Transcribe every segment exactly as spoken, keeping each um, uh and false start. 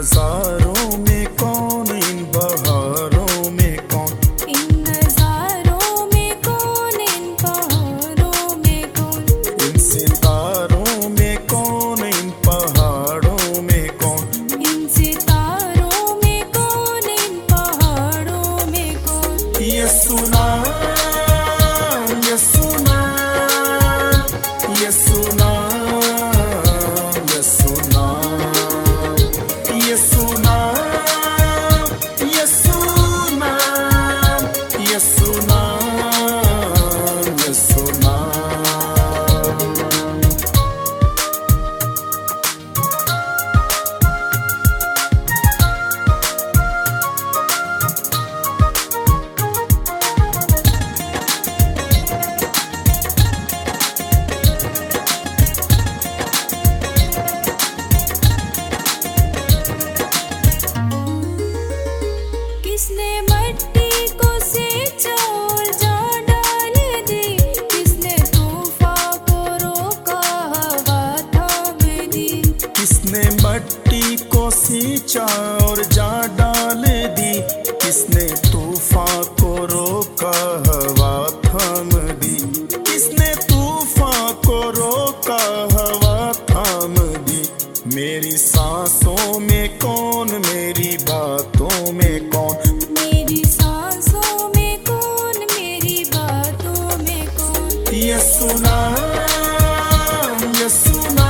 नज़ारों में कौन, इन बहारों में कौन, इन नज़ारों में कौन, इन बहारों में कौन, इन सितारों में कौन, इन पहाड़ों में कौन, इन सितारों में कौन, इन पहाड़ों में कौन। ये सुना, ये सुना, ये सुना, ये सुना, ये सुना, ये सुना, ये सुना, ये सुना। किसने मट्टी को सींचा और जान डाल दी, किसने तूफान को रोका हवा थाम दी, किसने मट्टी को सींचा और जा डाल दी, किसने तूफान को रोका हवा थाम दी, किसने तूफान को रोका हवा थाम दी। मेरी सांसों में कौन, मेरी बातों में कौन, मेरी सांसों में कौन, मेरी बातों में कौन। ये सुना, ये सुना,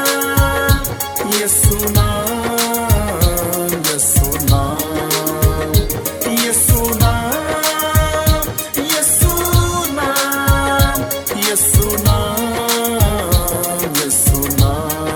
ये सुना, ये सुना, ये सुना, ये सुना, ये सुना, ये सुना।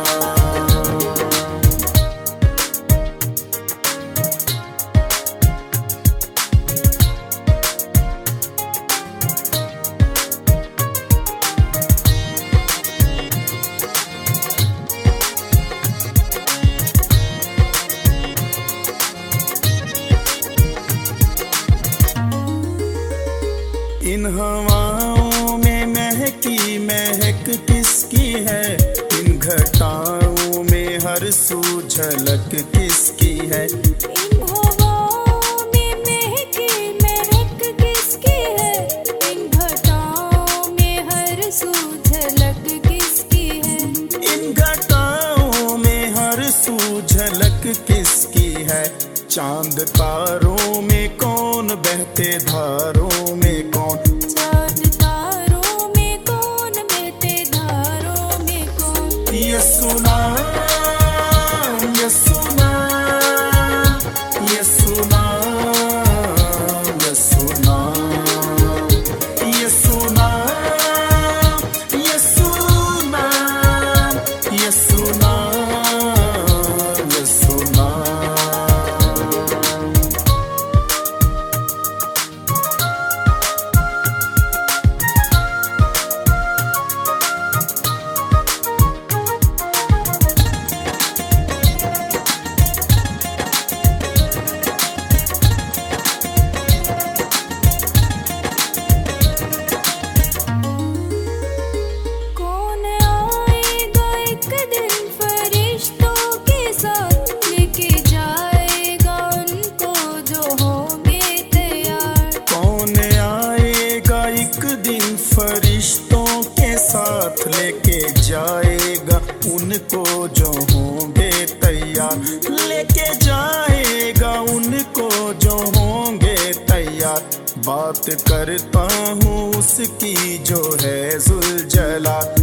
इन हवाओं में महकी महक किसकी है, इन घटाओं में हर सू झलक किसकी है, इन हवाओं में महकी महक किसकी है, इन घटाओं में हर सू झलक किसकी है, इन घटाओं में हर सू झलक किसकी है। चांद तारों में कौन, बहते धारों में कौन, चांद तारों में कौन, बहते धारों में कौन। ये सुना, ये सुना, ये सुना, ये सुना, ये सुना, ये सुना, ये सुना, ये सुना। कौन आएगा एक दिन फरिश्तों के साथ, लेके जाएगा उनको जो होंगे तैयार। कौन आएगा एक दिन फरिश्तों के साथ, लेके जाएगा उनको जो होंगे तैयार, लेके जाएगा उनको जो होंगे तैयार। बात करता हूँ उसकी जो है जुलजला,